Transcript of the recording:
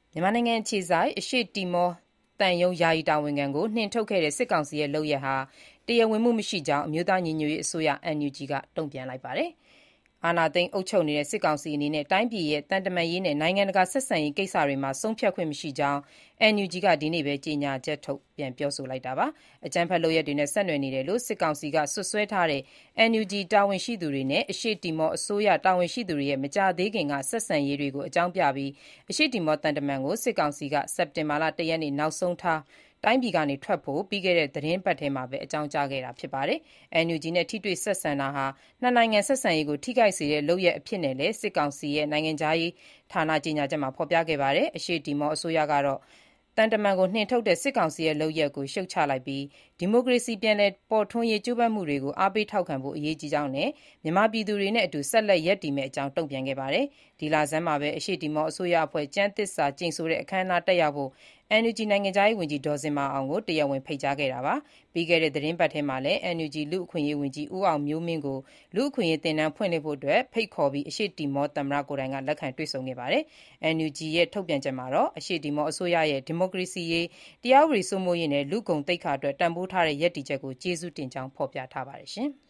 မြန်မာနိုင်ငံအခြေစိုက်အရှေ့တီမောသံရုံးယာယီတာဝန်ခံကိုနှင်ထုတ်ခဲ့တဲ့စစ်ကောင်စီရဲ့လုပ်ရပ်ဟာတရားဝင်မှုမရှိကြောင်းအမျိုးသားညီညွတ်ရေးအစိုးရ NUG ကတုံ့ပြန်လိုက်ပါတယ်။ အာဏာသိမ်းအုပ်ချုပ်နေတဲ့စစ်ကောင်စီအနေနဲ့တိုင်းပြည်ရဲ့သံတမန်ရေးနဲ့နိုင်ငံတကာဆက်ဆံရေးကိစ္စတွေမှာဆုံးဖြတ်ခွင့်မရှိကြောင်း NUG ကဒီနေ့ပဲကြေညာချက်ထုတ်ပြန်ပြောဆိုလိုက်တာပါ။ အကြမ်းဖက်လုပ်ရပ်တွေနဲ့ဆက်နွယ်နေတယ်လို့စစ်ကောင်စီကစွပ်စွဲထားတဲ့ NUG တာဝန်ရှိသူတွေနဲ့အရှေ့တီမောအစိုးရတာဝန်ရှိသူတွေရဲ့မကြာသေးခင်ကဆက်ဆံရေးတွေကိုအကြောင်းပြပြီးအရှေ့တီမောသံတမန်ကိုစစ်ကောင်စီကစက်တင်ဘာလ ၁ ရက်နေ့နောက်ဆုံးထားတိုင်းပြည်ကနေထွက်ဖို့ပြီးခဲ့တဲ့သီတင်းပတ်ထဲမှာပဲအကြောင်းကြားခဲ့တာဖြစ်ပါတယ်။ NUG နဲ့ထိတွေ့ဆက်ဆံတာဟာနှစ်နိုင်ငံဆက်ဆံရေးကိုထိခိုက်စေတဲ့လုပ်ရပ်အဖြစ်နဲ့လည်းစစ်ကောင်စီရဲ့နိုင်ငံခြားရေးဌာနကြေညာချက်မှာဖော်ပြခဲ့ပါတယ်။ အရှေ့တီမောအစိုးရကတော့သံတမန်ကိုနှင်ထုတ်တဲ့စစ်ကောင်စီရဲ့လုပ်ရပ်ကိုရှုတ်ချလိုက်ပြီးဒီမိုကရေစီပြန်လည်ပေါ်ထွန်းရေးကြိုးပမ်းမှုတွေကိုအားပေးထောက်ခံဖို့အရေးကြီးကြောင်းနဲ့မြန်မာပြည်သူတွေနဲ့အတူဆက်လက်ရပ်တည်မယ့်အကြောင်းတုံ့ပြန်ခဲ့ပါတယ်။ ဒီလဆန်းမှာပဲအရှေ့တီမောအစိုးရအဖွဲ့ကျမ်းသစ္စာကျိန်ဆိုတဲ့အခမ်းအနားတက်ရောက်ဖို့ NUG နိုင်ငံခြားရေးဝန်ကြီးဒေါ်ဇင်မာအောင်ကိုတရားဝင်ဖိတ်ကြားခဲ့တာပါ။ ပြီးခဲ့တဲ့သီတင်းပတ်ထဲမှာလည်း NUG လူ့အခွင့်အရေးဝန်ကြီးဦးအောင်မျိုးမင်းကိုလူ့အခွင့်အရေးသင်တန်းဖွင့်လှစ်ဖို့ဖိတ်ခေါ်ပြီးအရှေ့တီမောသမ္မတကိုယ်တိုင်ကလက်ခံတွေ့ဆုံခဲ့ပါတယ်။ NUG ရဲ့ထုတ်ပြန်ချက်မှာတော့အရှေ့တီမောအစိုးရရဲ့ဒီမိုကရေစီရေး၊ တရားဥပဒေစိုးမိုးရေးနဲ့လူ့ဂုဏ်သိက္ခာအတွက်တန်ဖိုးထားတဲ့ရပ်တည်ချက်ကိုကျေးဇူးတင်ကြောင်းဖော်ပြထားပါတယ်။